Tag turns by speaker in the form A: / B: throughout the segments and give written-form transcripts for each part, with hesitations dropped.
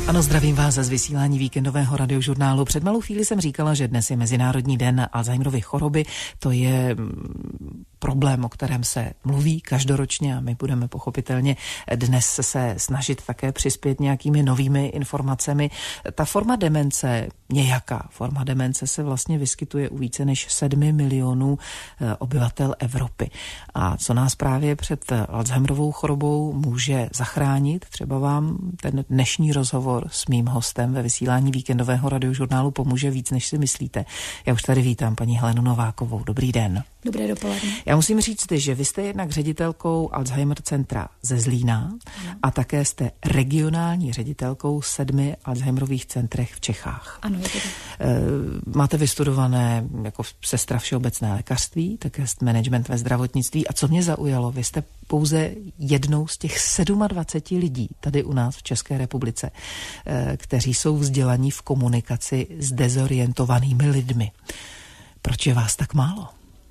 A: Ano, zdravím vás z vysílání víkendového radiožurnálu. Před malou chvíli jsem říkala, že dnes je Mezinárodní den Alzheimerovy choroby. To je problém, o kterém se mluví každoročně a my budeme pochopitelně dnes se snažit také přispět nějakými novými informacemi. Ta forma demence, nějaká forma demence se vlastně vyskytuje u více než 7 milionů obyvatel Evropy. A co nás právě před Alzheimerovou chorobou může zachránit, třeba vám ten dnešní rozhovor s mým hostem ve vysílání víkendového radiožurnálu pomůže víc, než si myslíte. Já už tady vítám paní Helenu Novákovou. Dobrý den.
B: Dobré dopoledne.
A: Já musím říct, že vy jste jednak ředitelkou Alzheimer centra ze Zlína a také jste regionální ředitelkou 7 Alzheimerových centrech v Čechách.
B: Ano, je to tak.
A: Máte vystudované jako sestra všeobecné lékařství, také management ve zdravotnictví. A co mě zaujalo, vy jste pouze jednou z těch 27 lidí tady u nás v České republice, kteří jsou vzdělaní v komunikaci s dezorientovanými lidmi. Proč je vás tak málo?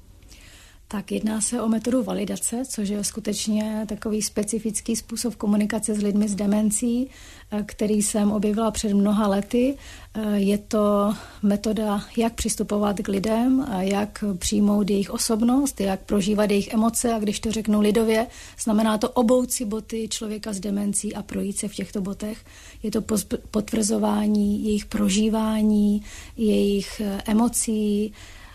B: Tak jedná se o metodu validace, což je skutečně takový specifický způsob komunikace s lidmi s demencí, který jsem objevila před mnoha lety. Je to metoda, jak přistupovat k lidem, jak přijmout jejich osobnost, jak prožívat jejich emoce, a když to řeknu lidově, znamená to obout si boty člověka s demencí a projít se v těchto botech. Je to potvrzování jejich prožívání, jejich emocí.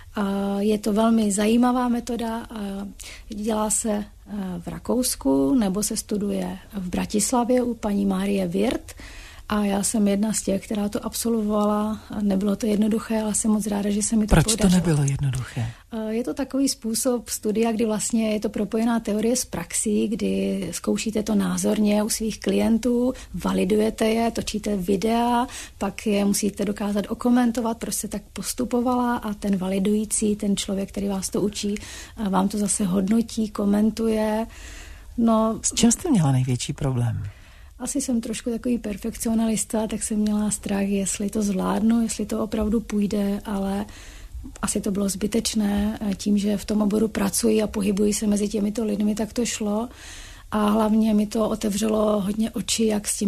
B: Je to velmi zajímavá metoda, dělá se v Rakousku nebo se studuje v Bratislavě u paní Márie Wirth a já jsem jedna z těch, která to absolvovala. Nebylo to jednoduché, ale jsem moc ráda, že se mi to podařilo.
A: Proč to nebylo jednoduché?
B: Je to takový způsob studia, kdy vlastně je to propojená teorie s praxí, kdy zkoušíte to názorně u svých klientů, validujete je, točíte videa, pak je musíte dokázat okomentovat, proč se tak postupovala a ten validující, ten člověk, který vás to učí, vám to zase hodnotí, komentuje. No,
A: s čím jste měla největší problém?
B: Asi jsem trošku takový perfekcionalista, tak jsem měla strach, jestli to zvládnu, jestli to opravdu půjde, ale asi to bylo zbytečné. Tím, že v tom oboru pracuji a pohybuji se mezi těmito lidmi, tak to šlo. A hlavně mi to otevřelo hodně oči, jak s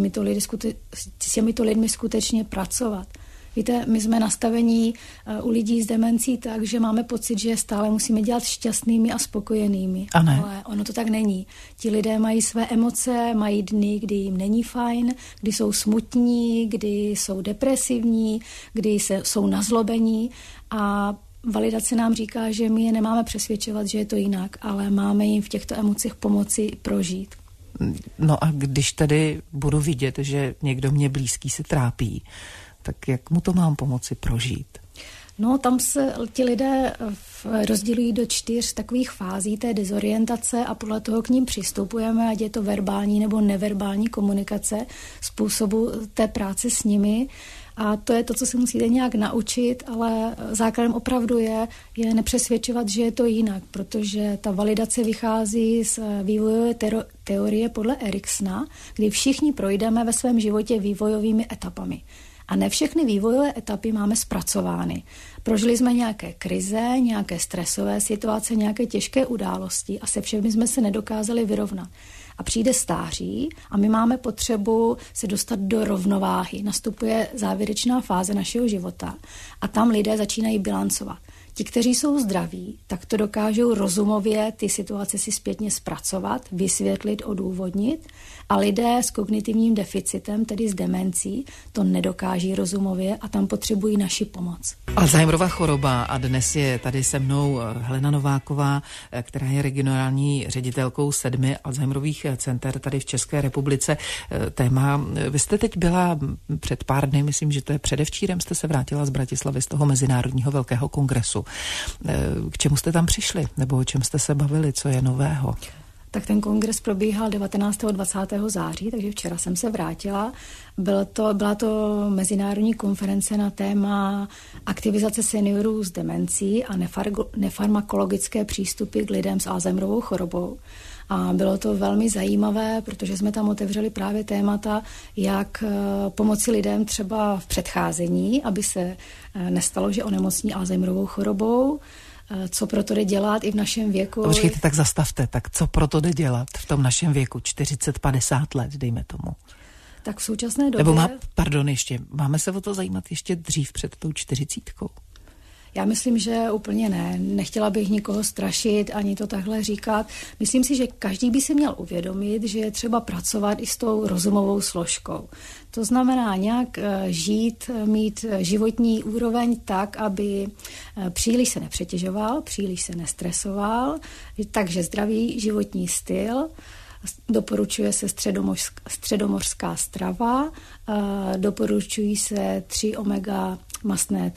B: těmito lidmi skutečně pracovat. Víte, my jsme nastavení u lidí s demencí tak, že máme pocit, že stále musíme dělat šťastnými a spokojenými. Ale ono to tak není. Ti lidé mají své emoce, mají dny, kdy jim není fajn, kdy jsou smutní, kdy jsou depresivní, kdy jsou nazlobení a validace nám říká, že my je nemáme přesvědčovat, že je to jinak, ale máme jim v těchto emocích pomoci prožít.
A: No a když tedy budu vidět, že někdo mě blízký se trápí, tak jak mu to mám pomoci prožít?
B: No, tam se ti lidé rozdělují do 4 takových fází té dezorientace a podle toho k ním přistupujeme, ať je to verbální nebo neverbální komunikace, způsobu té práce s nimi. A to je to, co se musíte nějak naučit, ale základem opravdu je nepřesvědčovat, že je to jinak, protože ta validace vychází z vývojové teorie podle Eriksona, kdy všichni projdeme ve svém životě vývojovými etapami. A ne všechny vývojové etapy máme zpracovány. Prožili jsme nějaké krize, nějaké stresové situace, nějaké těžké události a se všemi jsme se nedokázali vyrovnat. A přijde stáří a my máme potřebu se dostat do rovnováhy. Nastupuje závěrečná fáze našeho života a tam lidé začínají bilancovat. Ti, kteří jsou zdraví, tak to dokážou rozumově ty situace si zpětně zpracovat, vysvětlit, odůvodnit a lidé s kognitivním deficitem, tedy s demencí, to nedokáží rozumově a tam potřebují naši pomoc.
A: Alzheimerova choroba a dnes je tady se mnou Helena Nováková, která je regionální ředitelkou 7 Alzheimerových center tady v České republice. Téma, vy jste teď byla před pár dny, myslím, že to je předevčírem, jste se vrátila z Bratislavy z toho mezinárodního velkého kongresu. K čemu jste tam přišli? Nebo o čem jste se bavili? Co je nového?
B: Tak ten kongres probíhal 19. a 20. září, takže včera jsem se vrátila. Byla to mezinárodní konference na téma aktivizace seniorů s demencí a nefarmakologické přístupy k lidem s Alzheimerovou chorobou. A bylo to velmi zajímavé, protože jsme tam otevřeli právě témata, jak pomoci lidem třeba v předcházení, aby se nestalo, že onemocní Alzheimerovou chorobou, co proto jde dělat i v našem věku.
A: Počkejte, tak zastavte, tak co proto jde dělat v tom našem věku, 40-50 let, dejme tomu.
B: Tak v současné době...
A: ještě, máme se o to zajímat ještě dřív před tou 40.
B: Já myslím, že úplně ne. Nechtěla bych nikoho strašit, ani to takhle říkat. Myslím si, že každý by si měl uvědomit, že je třeba pracovat i s tou rozumovou složkou. To znamená nějak žít, mít životní úroveň tak, aby příliš se nepřetěžoval, příliš se nestresoval, takže zdravý životní styl. Doporučuje se středomořská strava, doporučují se 3 omega mastné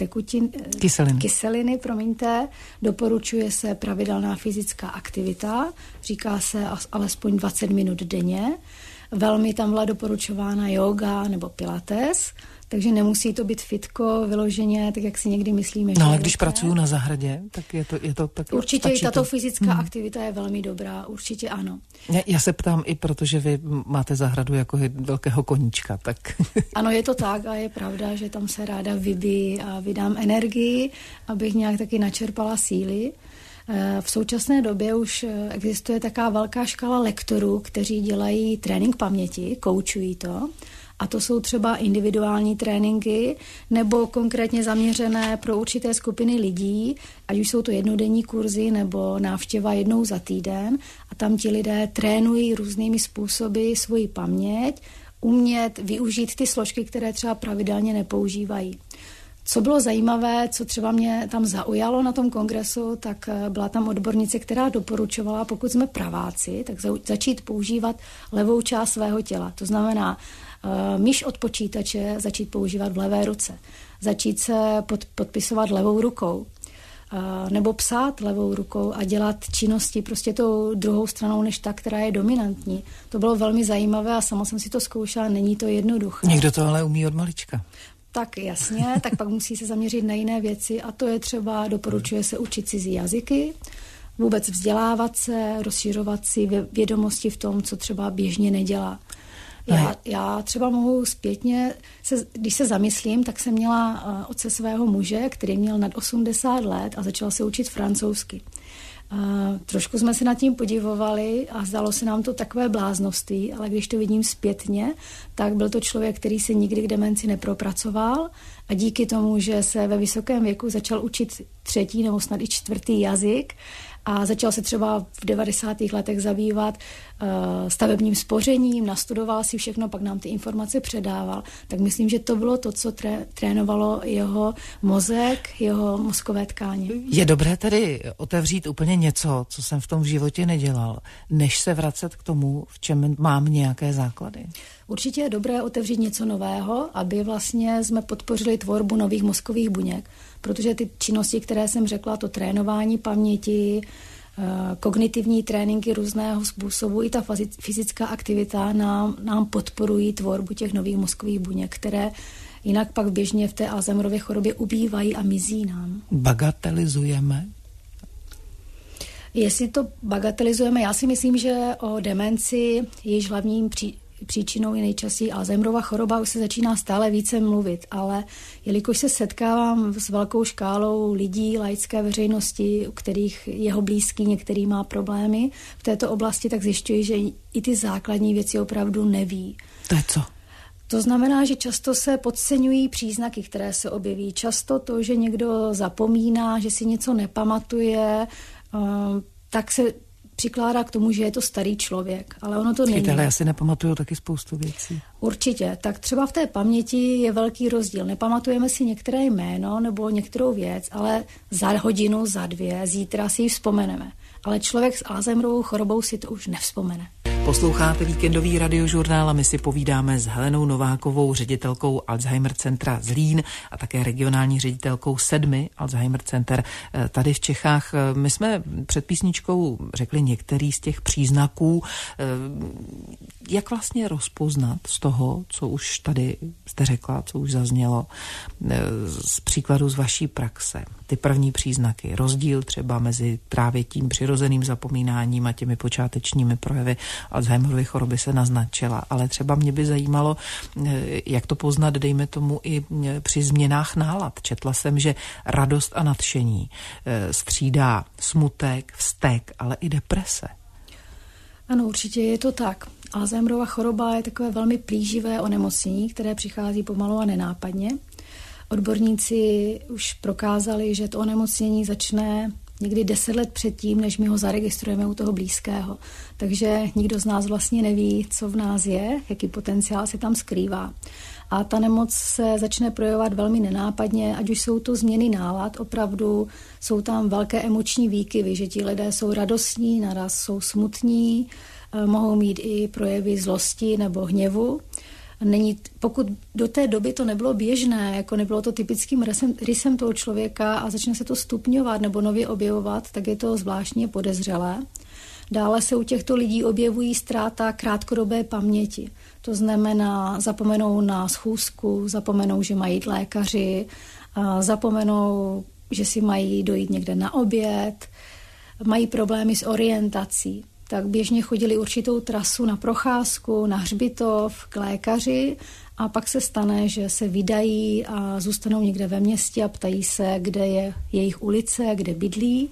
B: kyseliny, doporučuje se pravidelná fyzická aktivita, říká se alespoň 20 minut denně, velmi tam byla doporučována yoga nebo pilates, takže nemusí to být fitko vyloženě, tak jak si někdy myslíme.
A: No ale když pracuju na zahradě, tak je to tak.
B: Určitě i tato fyzická aktivita je velmi dobrá, určitě ano.
A: Já se ptám i protože vy máte zahradu jako velkého koníčka, tak...
B: Ano, je to tak a je pravda, že tam se ráda vybí a vydám energii, abych nějak taky načerpala síly. V současné době už existuje taková velká škála lektorů, kteří dělají trénink paměti, koučují to. A to jsou třeba individuální tréninky nebo konkrétně zaměřené pro určité skupiny lidí, ať už jsou to jednodenní kurzy nebo návštěva jednou za týden. A tam ti lidé trénují různými způsoby svoji paměť, umět využít ty složky, které třeba pravidelně nepoužívají. Co bylo zajímavé, co třeba mě tam zaujalo na tom kongresu, tak byla tam odbornice, která doporučovala, pokud jsme praváci, tak začít používat levou část svého těla. To znamená, myš od počítače začít používat v levé ruce, začít se podpisovat levou rukou, nebo psát levou rukou a dělat činnosti prostě tou druhou stranou než ta, která je dominantní. To bylo velmi zajímavé a sama jsem si to zkoušela, není to jednoduché.
A: Někdo to ale umí od malička.
B: Tak jasně, tak pak musí se zaměřit na jiné věci a to je třeba, doporučuje se učit cizí jazyky, vůbec vzdělávat se, rozšiřovat si vědomosti v tom, co třeba běžně nedělá. Já třeba mohu zpětně, když se zamyslím, tak jsem měla otce svého muže, který měl nad 80 let a začal se učit francouzsky. Trošku jsme se nad tím podivovali a zdalo se nám to takové bláznovství, ale když to vidím zpětně, tak byl to člověk, který se nikdy k demenci nepropracoval a díky tomu, že se ve vysokém věku začal učit 3. nebo snad i 4. jazyk a začal se třeba v 90. letech zabývat stavebním spořením, nastudoval si všechno, pak nám ty informace předával, tak myslím, že to bylo to, co trénovalo jeho mozek, jeho mozkové tkáně.
A: Je dobré tedy otevřít úplně něco, co jsem v tom životě nedělal, než se vracet k tomu, v čem mám nějaké základy?
B: Určitě je dobré otevřít něco nového, aby vlastně jsme podpořili tvorbu nových mozkových buněk, protože ty činnosti, které jsem řekla, to trénování paměti, kognitivní tréninky různého způsobu, i ta fyzická aktivita nám podporují tvorbu těch nových mozkových buněk, které jinak pak běžně v té Alzheimerově chorobě ubývají a mizí nám.
A: Bagatelizujeme?
B: Jestli to bagatelizujeme, já si myslím, že o demenci jejíž hlavním příčinou je nejčastěji Alzheimerova choroba, už se začíná stále více mluvit, ale jelikož se setkávám s velkou škálou lidí, laické veřejnosti, u kterých jeho blízký některý má problémy v této oblasti, tak zjišťuji, že i ty základní věci opravdu neví.
A: To je co?
B: To znamená, že často se podceňují příznaky, které se objeví. Často to, že někdo zapomíná, že si něco nepamatuje, tak se přikládá k tomu, že je to starý člověk, ale ono to není.
A: Ale já si nepamatuju taky spoustu věcí.
B: Určitě, tak třeba v té paměti je velký rozdíl. Nepamatujeme si některé jméno nebo některou věc, ale za hodinu, za 2, zítra si ji vzpomeneme. Ale člověk s Alzheimerovou chorobou si to už nevzpomene.
A: Posloucháte víkendový radiožurnál a my si povídáme s Helenou Novákovou, ředitelkou Alzheimer centra Zlín a také regionální ředitelkou 7 Alzheimer center tady v Čechách. My jsme před písničkou řekli některý z těch příznaků. Jak vlastně rozpoznat z toho, co už tady jste řekla, co už zaznělo, z příkladu z vaší praxe? Ty první příznaky, rozdíl třeba mezi právě tím přirozeným zapomínáním a těmi počátečními projevy Alzheimerovy choroby se naznačila, ale třeba mě by zajímalo, jak to poznat, dejme tomu, i při změnách nálad. Četla jsem, že radost a nadšení střídá smutek, vztek, ale i deprese.
B: Ano, určitě je to tak. Alzheimerova choroba je takové velmi plíživé onemocnění, které přichází pomalu a nenápadně. Odborníci už prokázali, že to onemocnění začne někdy 10 let předtím, než my ho zaregistrujeme u toho blízkého. Takže nikdo z nás vlastně neví, co v nás je, jaký potenciál se tam skrývá. A ta nemoc se začne projevovat velmi nenápadně, ať už jsou to změny nálad, opravdu jsou tam velké emoční výkyvy, že ti lidé jsou radostní, naraz jsou smutní, mohou mít i projevy zlosti nebo hněvu. Pokud do té doby to nebylo běžné, jako nebylo to typickým rysem toho člověka a začne se to stupňovat nebo nově objevovat, tak je to zvláštně podezřelé. Dále se u těchto lidí objevují ztráta krátkodobé paměti. To znamená, zapomenou na schůzku, zapomenou, že mají jít lékaři, zapomenou, že si mají dojít někde na oběd, mají problémy s orientací. Tak běžně chodili určitou trasu na procházku, na hřbitov, k lékaři a pak se stane, že se vydají a zůstanou někde ve městě a ptají se, kde je jejich ulice, kde bydlí.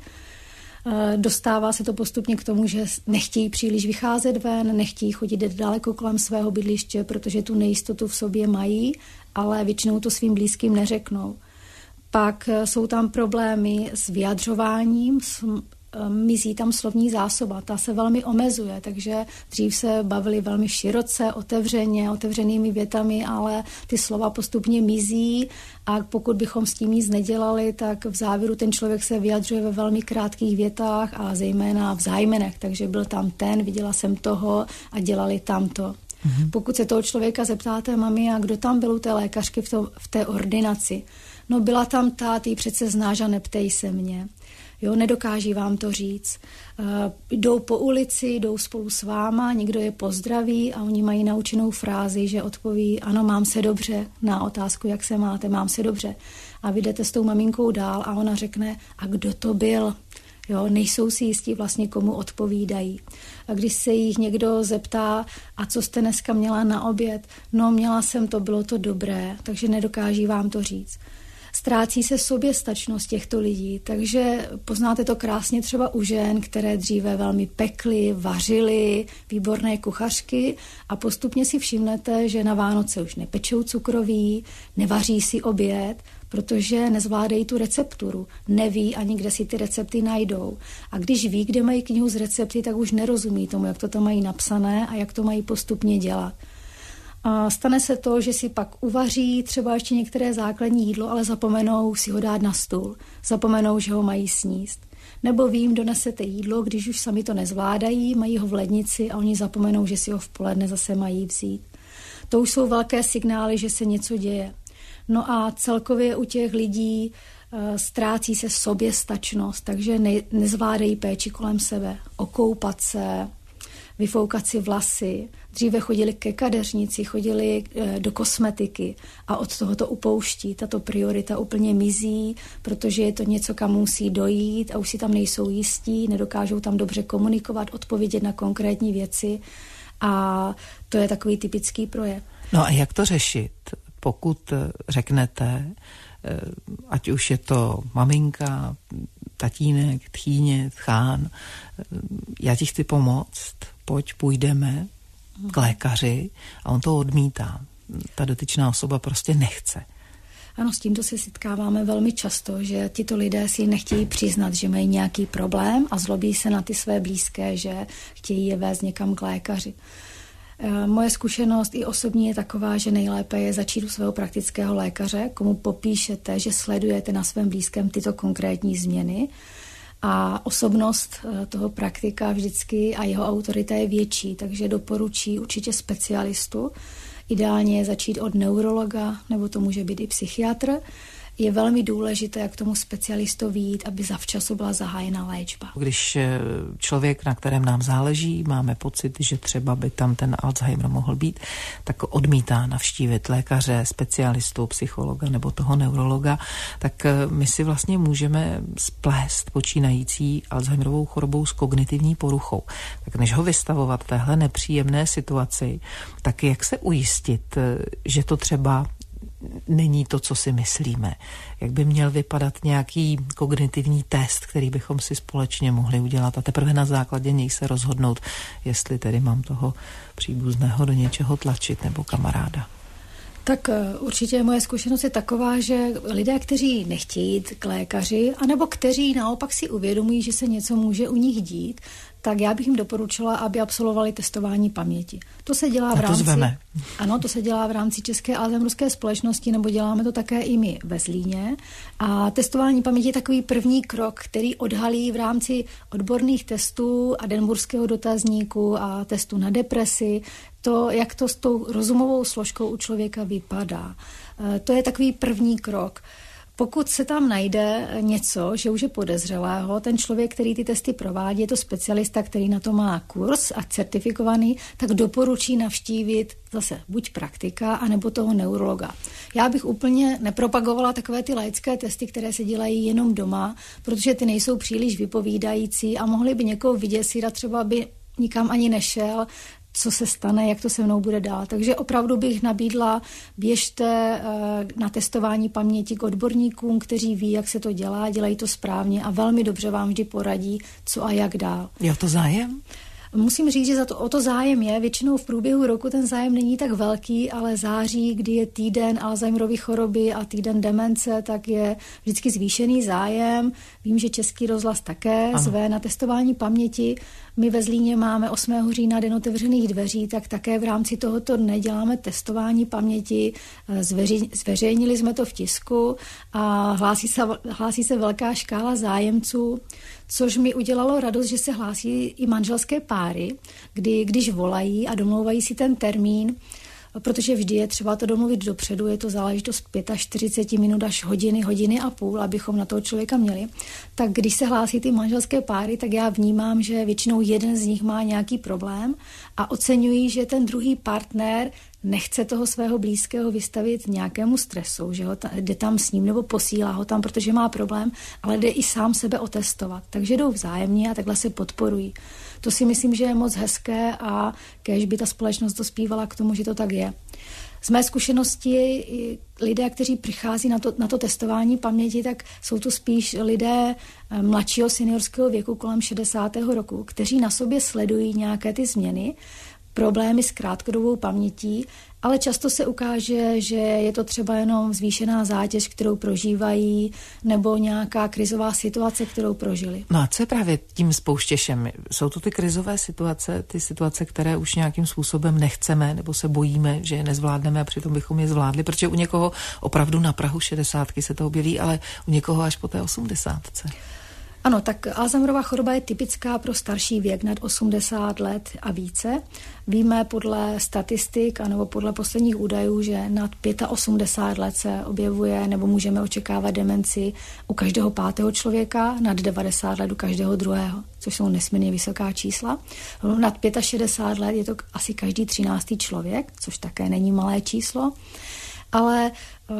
B: Dostává se to postupně k tomu, že nechtějí příliš vycházet ven, nechtějí chodit daleko kolem svého bydliště, protože tu nejistotu v sobě mají, ale většinou to svým blízkým neřeknou. Pak jsou tam problémy s vyjadřováním, mizí tam slovní zásoba, ta se velmi omezuje, takže dřív se bavili velmi široce, otevřenými větami, ale ty slova postupně mizí a pokud bychom s tím nic nedělali, tak v závěru ten člověk se vyjadřuje ve velmi krátkých větách a zejména v zájmenech, takže byl tam ten, viděla jsem toho a dělali tamto. Pokud se toho člověka zeptáte, mami, a kdo tam byl u té lékařky v té ordinaci? No byla tam ta, ty přece znáš a neptej se mě. Jo, nedokáží vám to říct. Jdou po ulici, jdou spolu s váma, někdo je pozdraví a oni mají naučenou frázi, že odpoví, ano, mám se dobře, na otázku, jak se máte, mám se dobře. A vy jdete s tou maminkou dál a ona řekne, a kdo to byl? Jo, nejsou si jistí vlastně, komu odpovídají. A když se jich někdo zeptá, a co jste dneska měla na oběd? No, měla jsem to, bylo to dobré, takže nedokáží vám to říct. Ztrácí se soběstačnost těchto lidí, takže poznáte to krásně třeba u žen, které dříve velmi pekly, vařily, výborné kuchařky a postupně si všimnete, že na Vánoce už nepečou cukroví, nevaří si oběd, protože nezvládají tu recepturu, neví ani, kde si ty recepty najdou. A když ví, kde mají knihu z recepty, tak už nerozumí tomu, jak to tam mají napsané a jak to mají postupně dělat. A stane se to, že si pak uvaří třeba ještě některé základní jídlo, ale zapomenou si ho dát na stůl. Zapomenou, že ho mají sníst. Nebo vy jim donesete jídlo, když už sami to nezvládají, mají ho v lednici a oni zapomenou, že si ho v poledne zase mají vzít. To už jsou velké signály, že se něco děje. No a celkově u těch lidí ztrácí se soběstačnost, takže nezvládají péči kolem sebe, okoupat se, vyfoukat si vlasy. Dříve chodili ke kadeřnici, chodili do kosmetiky a od toho to upouští. Tato priorita úplně mizí, protože je to něco, kam musí dojít a už si tam nejsou jistí, nedokážou tam dobře komunikovat, odpovědět na konkrétní věci a to je takový typický projev.
A: No a jak to řešit, pokud řeknete, ať už je to maminka, tatínek, tchýně, tchán, já ti chci pomoct, půjdeme k lékaři a on to odmítá. Ta dotyčná osoba prostě nechce.
B: Ano, s tímto se setkáváme velmi často, že tito lidé si nechtějí přiznat, že mají nějaký problém a zlobí se na ty své blízké, že chtějí je vést někam k lékaři. Moje zkušenost i osobní je taková, že nejlépe je začít u svého praktického lékaře, komu popíšete, že sledujete na svém blízkém tyto konkrétní změny. A osobnost toho praktika vždycky a jeho autorita je větší, takže doporučí určitě specialistu. Ideálně je začít od neurologa, nebo to může být i psychiatr. Je velmi důležité, jak k tomu specialistovi jít, aby zavčasu byla zahájena léčba.
A: Když člověk, na kterém nám záleží, máme pocit, že třeba by tam ten Alzheimer mohl být, tak odmítá navštívit lékaře, specialistu, psychologa nebo toho neurologa, tak my si vlastně můžeme splést počínající Alzheimerovou chorobou s kognitivní poruchou. Tak než ho vystavovat téhle nepříjemné situaci, tak jak se ujistit, že to třeba není to, co si myslíme. Jak by měl vypadat nějaký kognitivní test, který bychom si společně mohli udělat a teprve na základě něj se rozhodnout, jestli tedy mám toho příbuzného do něčeho tlačit nebo kamaráda.
B: Tak určitě moje zkušenost je taková, že lidé, kteří nechtějí jít k lékaři, anebo kteří naopak si uvědomují, že se něco může u nich dít, tak já bych jim doporučila, aby absolvovali testování paměti. To se dělá v rámci... Ano, to se dělá v rámci České alzheimerské společnosti, nebo děláme to také i my ve Zlíně. A testování paměti je takový první krok, který odhalí v rámci odborných testů a Edinburghského dotazníku a testu na depresi to, jak to s tou rozumovou složkou u člověka vypadá. To je takový první krok. Pokud se tam najde něco, že už je podezřelého, ten člověk, který ty testy provádí, je to specialista, který na to má kurz a certifikovaný, tak doporučí navštívit zase buď praktika, anebo toho neurologa. Já bych úplně nepropagovala takové ty laické testy, které se dělají jenom doma, protože ty nejsou příliš vypovídající a mohly by někoho vyděsit a třeba by nikam ani nešel, co se stane, jak to se mnou bude dál. Takže opravdu bych nabídla, běžte na testování paměti k odborníkům, kteří ví, jak se to dělá, dělají to správně a velmi dobře vám vždy poradí, co a jak dál.
A: Je to zájem?
B: Musím říct, že o to zájem je. Většinou v průběhu roku ten zájem není tak velký, ale září, kdy je týden Alzheimerovy choroby a týden demence, tak je vždycky zvýšený zájem. Vím, že Český rozhlas také zve na testování paměti. My ve Zlíně máme 8. října Den otevřených dveří, tak také v rámci tohoto dne děláme testování paměti. Zveřejnili jsme to v tisku a hlásí se velká škála zájemců, což mi udělalo radost, že se hlásí i manželské páry, když volají a domlouvají si ten termín, protože vždy je třeba to domluvit dopředu, je to záležitost 45 minut až hodiny a půl, abychom na toho člověka měli. Tak když se hlásí ty manželské páry, tak já vnímám, že většinou jeden z nich má nějaký problém a oceňuji, že ten druhý partner nechce toho svého blízkého vystavit nějakému stresu, že jde tam s ním nebo posílá ho tam, protože má problém, ale jde i sám sebe otestovat. Takže jdou vzájemně a takhle se podporují. To si myslím, že je moc hezké a kéž by ta společnost dospívala k tomu, že to tak je. Z mé zkušenosti lidé, kteří přichází na to testování paměti, tak jsou to spíš lidé mladšího seniorského věku kolem 60. roku, kteří na sobě sledují nějaké ty změny, problémy s krátkodobou pamětí, ale často se ukáže, že je to třeba jenom zvýšená zátěž, kterou prožívají, nebo nějaká krizová situace, kterou prožili.
A: No a co je právě tím spouštěšem? Jsou to ty krizové situace, ty situace, které už nějakým způsobem nechceme, nebo se bojíme, že je nezvládneme a přitom bychom je zvládli, protože u někoho opravdu na prahu 60 se to objeví, ale u někoho až po té 80.
B: Ano, tak Alzheimerova choroba je typická pro starší věk nad 80 let a více. Víme podle statistik anebo podle posledních údajů, že nad 85 let se objevuje nebo můžeme očekávat demenci u každého 5. člověka, nad 90 let u každého 2., což jsou nesmírně vysoká čísla. Nad 65 let je to asi každý 13. člověk, což také není malé číslo. Ale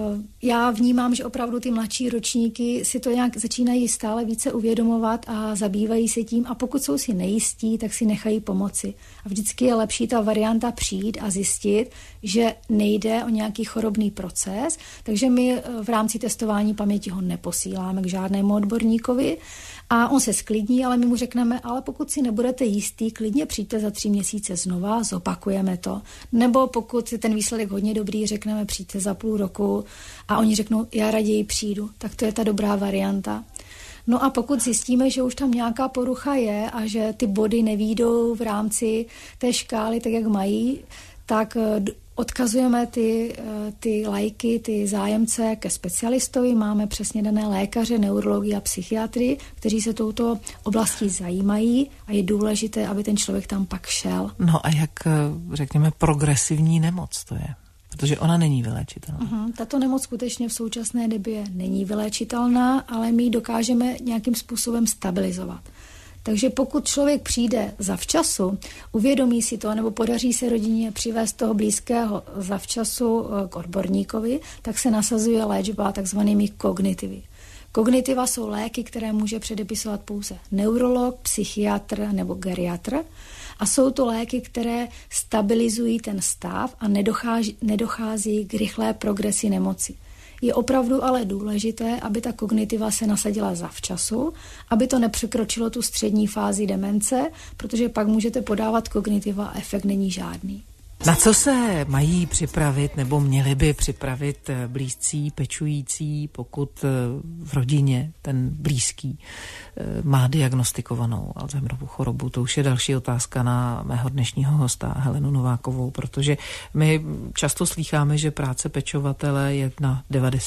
B: já vnímám, že opravdu ty mladší ročníky si to nějak začínají stále více uvědomovat a zabývají se tím a pokud jsou si nejistí, tak si nechají pomoci. A vždycky je lepší ta varianta přijít a zjistit, že nejde o nějaký chorobný proces, takže my v rámci testování paměti ho neposíláme k žádnému odborníkovi a on se sklidní, ale my mu řekneme, ale pokud si nebudete jistý, klidně přijďte za 3 měsíce znova, zopakujeme to. Nebo pokud je ten výsledek hodně dobrý, řekneme přijďte za půl roku a oni řeknou, já raději přijdu, tak to je ta dobrá varianta. No a pokud zjistíme, že už tam nějaká porucha je a že ty body nevídou v rámci té škály tak, jak mají, tak odkazujeme ty lajky, ty zájemce ke specialistovi. Máme přesně dané lékaře, neurology a psychiatry, kteří se touto oblastí zajímají a je důležité, aby ten člověk tam pak šel.
A: No a jak, řekněme, progresivní nemoc to je? Protože ona není vyléčitelná.
B: Tato nemoc skutečně v současné době není vyléčitelná, ale my ji dokážeme nějakým způsobem stabilizovat. Takže pokud člověk přijde zavčasu, uvědomí si to, nebo podaří se rodině přivést toho blízkého zavčasu k odborníkovi, tak se nasazuje léčba takzvanými kognitivy. Kognitiva jsou léky, které může předepisovat pouze neurolog, psychiatr nebo geriatr A jsou to léky, které stabilizují ten stav a nedochází k rychlé progresi nemoci. Je opravdu ale důležité, aby ta kognitiva se nasadila zavčasu, aby to nepřekročilo tu střední fázi demence, protože pak můžete podávat kognitiva a efekt není žádný.
A: Na co se mají připravit nebo měli by připravit blízcí, pečující, pokud v rodině ten blízký má diagnostikovanou Alzheimerovu chorobu? To už je další otázka na mého dnešního hosta Helenu Novákovou, protože my často slýcháme, že práce pečovatele je na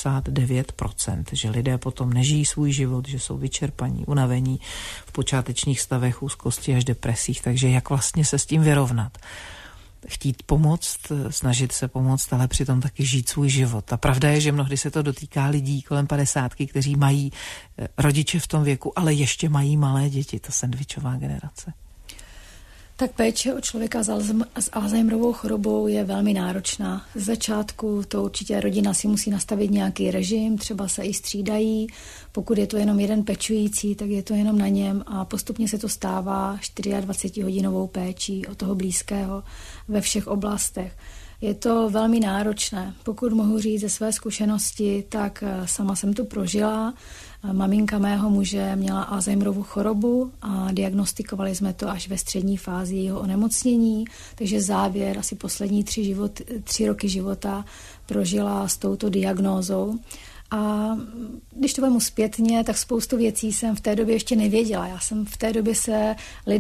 A: 99%, že lidé potom nežijí svůj život, že jsou vyčerpaní, unavení, v počátečních stavech úzkosti až depresích, takže jak vlastně se s tím vyrovnat? Chtít pomoct, snažit se pomoct, ale přitom taky žít svůj život. A pravda je, že mnohdy se to dotýká lidí kolem 50, kteří mají rodiče v tom věku, ale ještě mají malé děti, to sendvičová generace.
B: Tak péče o člověka s Alzheimerovou chorobou je velmi náročná. Z začátku to určitě rodina si musí nastavit nějaký režim, třeba se i střídají. Pokud je to jenom jeden pečující, tak je to jenom na něm a postupně se to stává 24hodinovou péčí o toho blízkého ve všech oblastech. Je to velmi náročné. Pokud mohu říct ze své zkušenosti, tak sama jsem to prožila. Maminka mého muže měla Alzheimerovu chorobu a diagnostikovali jsme to až ve střední fázi jeho onemocnění, takže závěr, asi poslední 3 roky života prožila s touto diagnózou. A když to vemu zpětně, tak spoustu věcí jsem v té době ještě nevěděla. Já jsem v té době se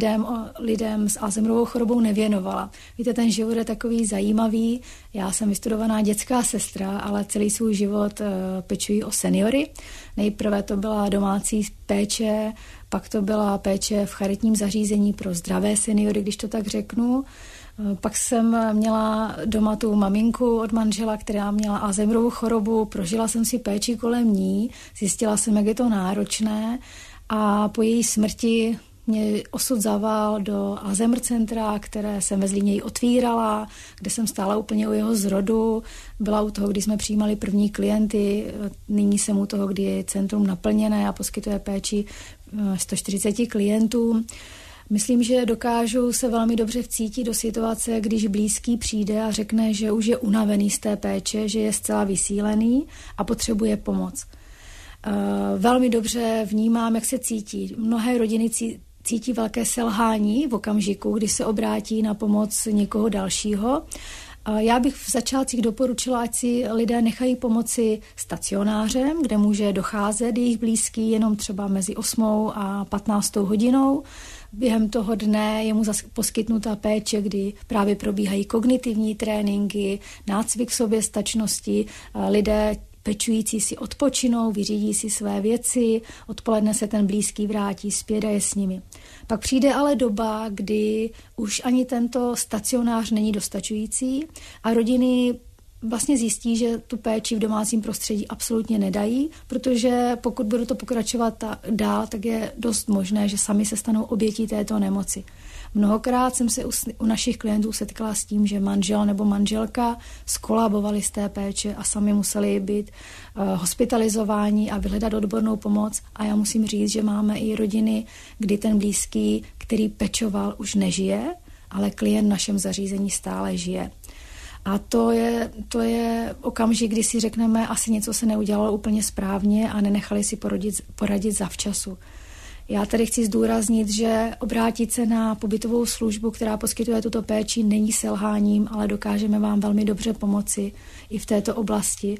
B: lidem s Alzheimerovou chorobou nevěnovala. Víte, ten život je takový zajímavý. Já jsem vystudovaná dětská sestra, ale celý svůj život pečuji o seniory. Nejprve to byla domácí péče, pak to byla péče v charitním zařízení pro zdravé seniory, když to tak řeknu. Pak jsem měla doma tu maminku od manžela, která měla Alzheimerovu chorobu, prožila jsem si péči kolem ní, zjistila jsem, jak je to náročné a po její smrti mě osud zaval do Alzheimer centra, které jsem ve Zlíně otvírala, kde jsem stála úplně u jeho zrodu, byla u toho, kdy jsme přijímali první klienty, nyní jsem u toho, kdy je centrum naplněné a poskytuje péči 140 klientům. Myslím, že dokážu se velmi dobře vcítit do situace, když blízký přijde a řekne, že už je unavený z té péče, že je zcela vysílený a potřebuje pomoc. Velmi dobře vnímám, jak se cítí. Mnohé rodiny cítí velké selhání v okamžiku, kdy se obrátí na pomoc někoho dalšího. Já bych v začátcích doporučila, ať si lidé nechají pomoci stacionářem, kde může docházet jejich blízký jenom třeba mezi 8 a 15 hodinou. Během toho dne je mu poskytnuta péče, kdy právě probíhají kognitivní tréninky, nácvik soběstačnosti, lidé pečující si odpočinou, vyřídí si své věci, odpoledne se ten blízký vrátí zpět a je s nimi. Pak přijde ale doba, kdy už ani tento stacionář není dostačující a rodiny vlastně zjistí, že tu péči v domácím prostředí absolutně nedají, protože pokud budou to pokračovat dál, tak je dost možné, že sami se stanou obětí této nemoci. Mnohokrát jsem se u našich klientů setkala s tím, že manžel nebo manželka skolabovali z té péče a sami museli být hospitalizováni a vyhledat odbornou pomoc. A já musím říct, že máme i rodiny, kdy ten blízký, který pečoval, už nežije, ale klient v našem zařízení stále žije. A to je okamžik, kdy si řekneme, asi něco se neudělalo úplně správně a nenechali si poradit zavčasu. Já tady chci zdůraznit, že obrátit se na pobytovou službu, která poskytuje tuto péči, není selháním, ale dokážeme vám velmi dobře pomoci i v této oblasti.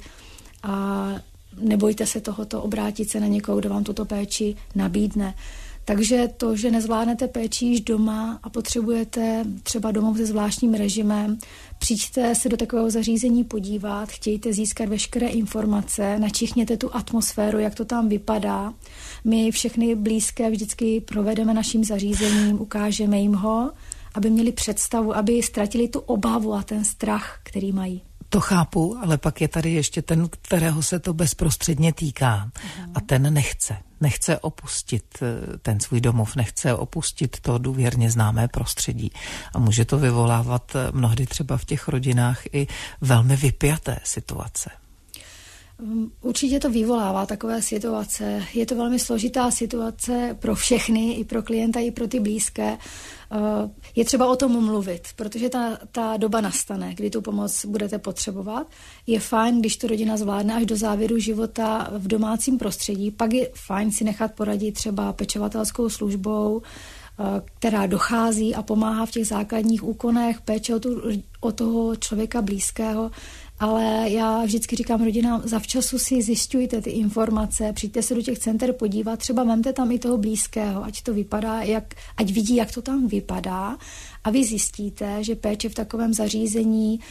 B: A nebojte se tohoto, obrátit se na někoho, kdo vám tuto péči nabídne. Takže to, že nezvládnete péči již doma a potřebujete třeba domov se zvláštním režimem, přijďte se do takového zařízení podívat, chtějte získat veškeré informace, načichněte tu atmosféru, jak to tam vypadá. My všechny blízké vždycky provedeme naším zařízením, ukážeme jim ho, aby měli představu, aby ztratili tu obavu a ten strach, který mají.
A: To chápu, ale pak je tady ještě ten, kterého se to bezprostředně týká. A ten nechce opustit ten svůj domov, nechce opustit to důvěrně známé prostředí. A může to vyvolávat mnohdy třeba v těch rodinách i velmi vypjaté situace.
B: Určitě to vyvolává takové situace. Je to velmi složitá situace pro všechny, i pro klienta, i pro ty blízké. Je třeba o tom mluvit, protože ta doba nastane, kdy tu pomoc budete potřebovat. Je fajn, když to rodina zvládne až do závěru života v domácím prostředí, pak je fajn si nechat poradit třeba pečovatelskou službou, která dochází a pomáhá v těch základních úkonech péče o toho člověka blízkého. Ale já vždycky říkám rodinám, zavčasu si zjišťujte ty informace, přijďte se do těch center podívat, třeba vemte tam i toho blízkého, ať to vypadá, ať vidí, jak to tam vypadá a vy zjistíte, že péče v takovém zařízení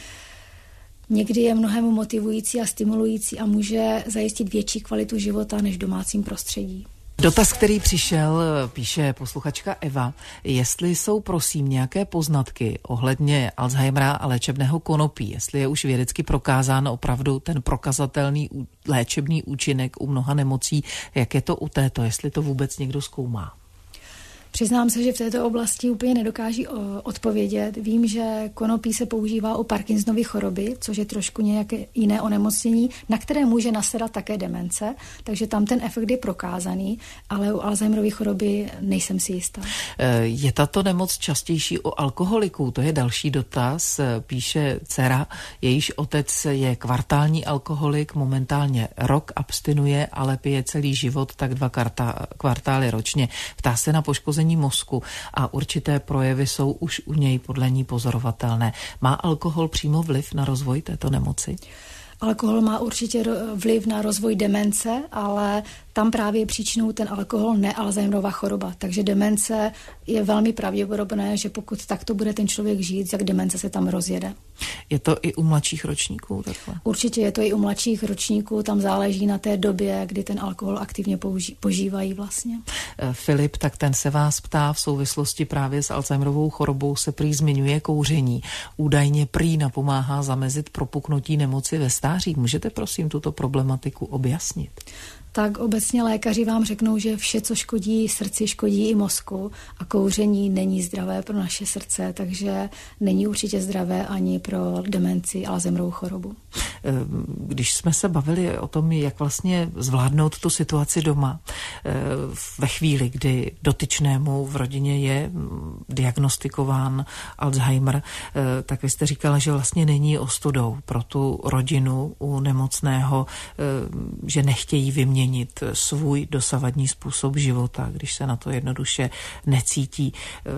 B: někdy je mnohem motivující a stimulující a může zajistit větší kvalitu života než v domácím prostředí.
A: Dotaz, který přišel, píše posluchačka Eva, jestli jsou prosím nějaké poznatky ohledně Alzheimera a léčebného konopí, jestli je už vědecky prokázán opravdu ten prokazatelný léčebný účinek u mnoha nemocí, jak je to u této, jestli to vůbec někdo zkoumá.
B: Přiznám se, že v této oblasti úplně nedokáží odpovědět. Vím, že konopí se používá u Parkinsonovy choroby, což je trošku nějaké jiné onemocnění, na které může nasedat také demence, takže tam ten efekt je prokázaný, ale u Alzheimerovy choroby nejsem si jistá.
A: Je tato nemoc častější u alkoholiků? To je další dotaz. Píše dcera, jejíž otec je kvartální alkoholik, momentálně rok abstinuje, ale pije celý život, tak 2 kvartály ročně. Ptá se na poškození mozku a určité projevy jsou už u něj podle ní pozorovatelné. Má alkohol přímo vliv na rozvoj této nemoci?
B: Alkohol má určitě vliv na rozvoj demence, ale tam právě je příčinou ten alkohol, ne Alzheimerova choroba. Takže demence je velmi pravděpodobné, že pokud takto bude ten člověk žít, jak demence se tam rozjede.
A: Je to i u mladších ročníků takhle?
B: Určitě je to i u mladších ročníků, tam záleží na té době, kdy ten alkohol aktivně požívají vlastně.
A: Filip, tak ten se vás ptá, v souvislosti právě s Alzheimerovou chorobou se prý zmiňuje kouření. Údajně prý napomáhá zamezit propuknutí nemoci ve stáří. Můžete prosím tuto problematiku objasnit?
B: Tak obecně lékaři vám řeknou, že vše, co škodí srdci, škodí i mozku a kouření není zdravé pro naše srdce, takže není určitě zdravé ani pro demenci a Alzheimerovou chorobu.
A: Když jsme se bavili o tom, jak vlastně zvládnout tu situaci doma, ve chvíli, kdy dotyčnému v rodině je diagnostikován Alzheimer, tak vy jste říkala, že vlastně není ostudou pro tu rodinu u nemocného, že nechtějí vyměnit svůj dosavadní způsob života, když se na to jednoduše necítí.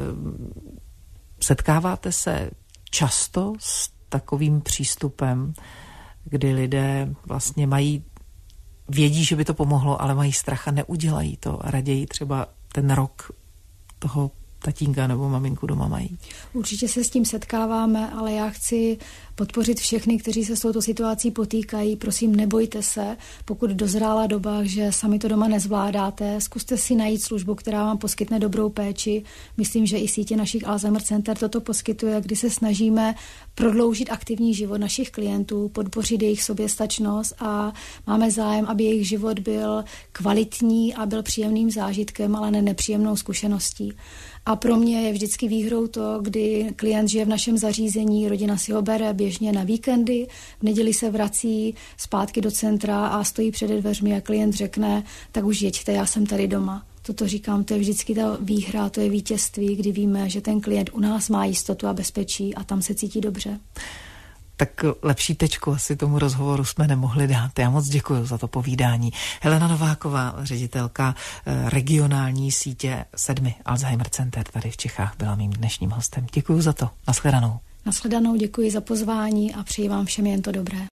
A: Setkáváte se často s takovým přístupem, kdy lidé vlastně vědí, že by to pomohlo, ale mají strach a neudělají to a raději třeba ten rok toho tatínka nebo maminku doma mají?
B: Určitě se s tím setkáváme, ale já chci podpořit všechny, kteří se s touto situací potýkají. Prosím, nebojte se, pokud dozrála doba, že sami to doma nezvládáte, zkuste si najít službu, která vám poskytne dobrou péči. Myslím, že i sítě našich Alzheimer center toto poskytuje, kdy se snažíme prodloužit aktivní život našich klientů, podpořit jejich soběstačnost a máme zájem, aby jejich život byl kvalitní a byl příjemným zážitkem, ale ne nepříjemnou zkušeností. A pro mě je vždycky výhrou to, kdy klient žije v našem zařízení, rodina si ho bere běžně na víkendy, v neděli se vrací zpátky do centra a stojí před dveřmi a klient řekne, tak už jeďte, já jsem tady doma. Toto říkám, to je vždycky ta výhra, to je vítězství, kdy víme, že ten klient u nás má jistotu a bezpečí a tam se cítí dobře.
A: Tak lepší tečku asi tomu rozhovoru jsme nemohli dát. Já moc děkuji za to povídání. Helena Nováková, ředitelka regionální sítě 7 Alzheimer center tady v Čechách, byla mým dnešním hostem. Děkuji za to. Nashledanou.
B: Nashledanou, děkuji za pozvání a přeji vám všem jen to dobré.